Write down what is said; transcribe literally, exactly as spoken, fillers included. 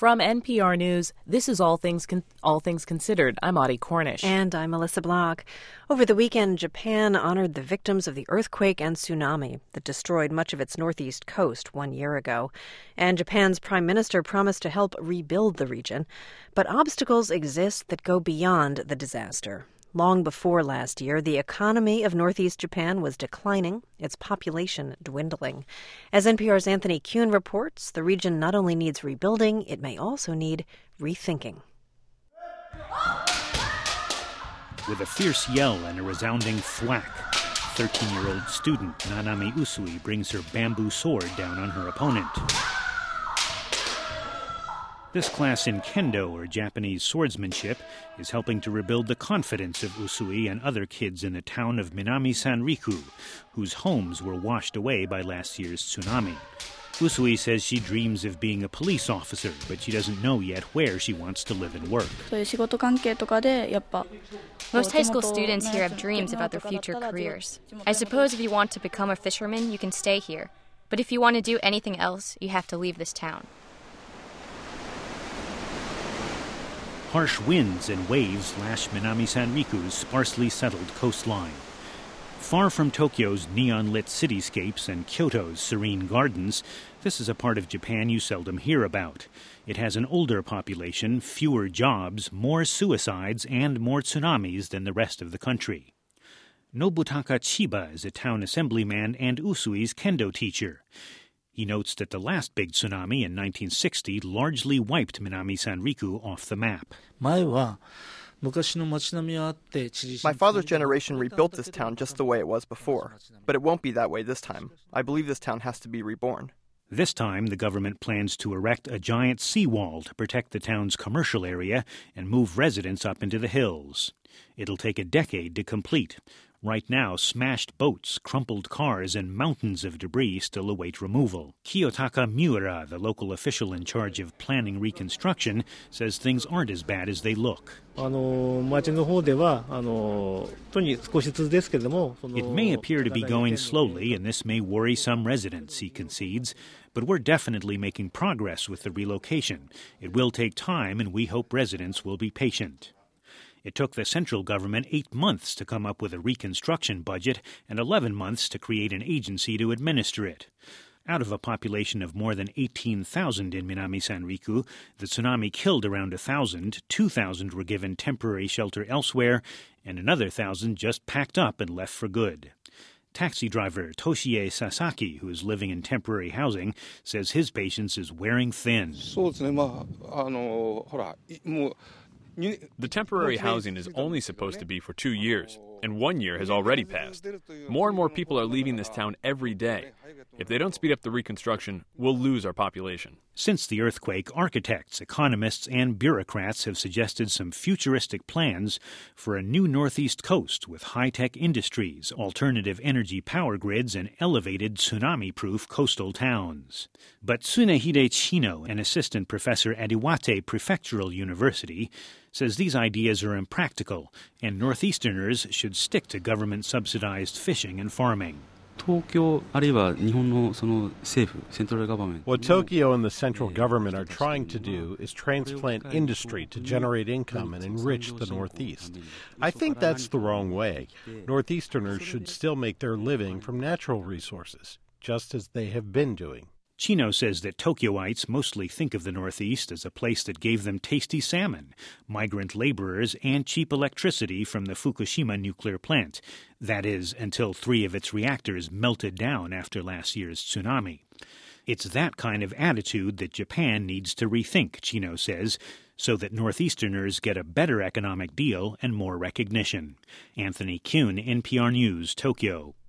From N P R News, this is All Things Con- All Things Considered. I'm Audie Cornish. And I'm Melissa Block. Over the weekend, Japan honored the victims of the earthquake and tsunami that destroyed much of its northeast coast one year ago. And Japan's prime minister promised to help rebuild the region. But obstacles exist that go beyond the disaster. Long before last year, the economy of northeast Japan was declining, its population dwindling. As N P R's Anthony Kuhn reports, the region not only needs rebuilding, it may also need rethinking. With a fierce yell and a resounding thwack, thirteen-year-old student Nanami Usui brings her bamboo sword down on her opponent. This class in kendo, or Japanese swordsmanship, is helping to rebuild the confidence of Usui and other kids in the town of Minami Sanriku, whose homes were washed away by last year's tsunami. Usui says she dreams of being a police officer, but she doesn't know yet where she wants to live and work. Most high school students here have dreams about their future careers. I suppose if you want to become a fisherman, you can stay here. But if you want to do anything else, you have to leave this town. Harsh winds and waves lash Minami Sanriku's sparsely settled coastline. Far from Tokyo's neon-lit cityscapes and Kyoto's serene gardens, this is a part of Japan you seldom hear about. It has an older population, fewer jobs, more suicides, and more tsunamis than the rest of the country. Nobutaka Chiba is a town assemblyman and Usui's kendo teacher. He notes that the last big tsunami in nineteen sixty largely wiped Minami Sanriku off the map. My father's generation rebuilt this town just the way it was before, but it won't be that way this time. I believe this town has to be reborn. This time, the government plans to erect a giant seawall to protect the town's commercial area and move residents up into the hills. It'll take a decade to complete. Right now, smashed boats, crumpled cars, and mountains of debris still await removal. Kiyotaka Miura, the local official in charge of planning reconstruction, says things aren't as bad as they look. It may appear to be going slowly, and this may worry some residents, he concedes, but we're definitely making progress with the relocation. It will take time, and we hope residents will be patient. It took the central government eight months to come up with a reconstruction budget and eleven months to create an agency to administer it. Out of a population of more than eighteen thousand in Minami Sanriku, the tsunami killed around one thousand, two thousand were given temporary shelter elsewhere, and another one thousand just packed up and left for good. Taxi driver Toshie Sasaki, who is living in temporary housing, says his patience is wearing thin. The temporary housing is only supposed to be for two years, and one year has already passed. More and more people are leaving this town every day. If they don't speed up the reconstruction, we'll lose our population. Since the earthquake, architects, economists, and bureaucrats have suggested some futuristic plans for a new northeast coast with high-tech industries, alternative energy power grids, and elevated tsunami-proof coastal towns. But Tsunehide Chino, an assistant professor at Iwate Prefectural University, says these ideas are impractical, and northeasterners should stick to government-subsidized fishing and farming. What Tokyo and the central government are trying to do is transplant industry to generate income and enrich the Northeast. I think that's the wrong way. Northeasterners should still make their living from natural resources, just as they have been doing. Chino says that Tokyoites mostly think of the Northeast as a place that gave them tasty salmon, migrant laborers, and cheap electricity from the Fukushima nuclear plant. That is, until three of its reactors melted down after last year's tsunami. It's that kind of attitude that Japan needs to rethink, Chino says, so that Northeasterners get a better economic deal and more recognition. Anthony Kuhn, N P R News, Tokyo.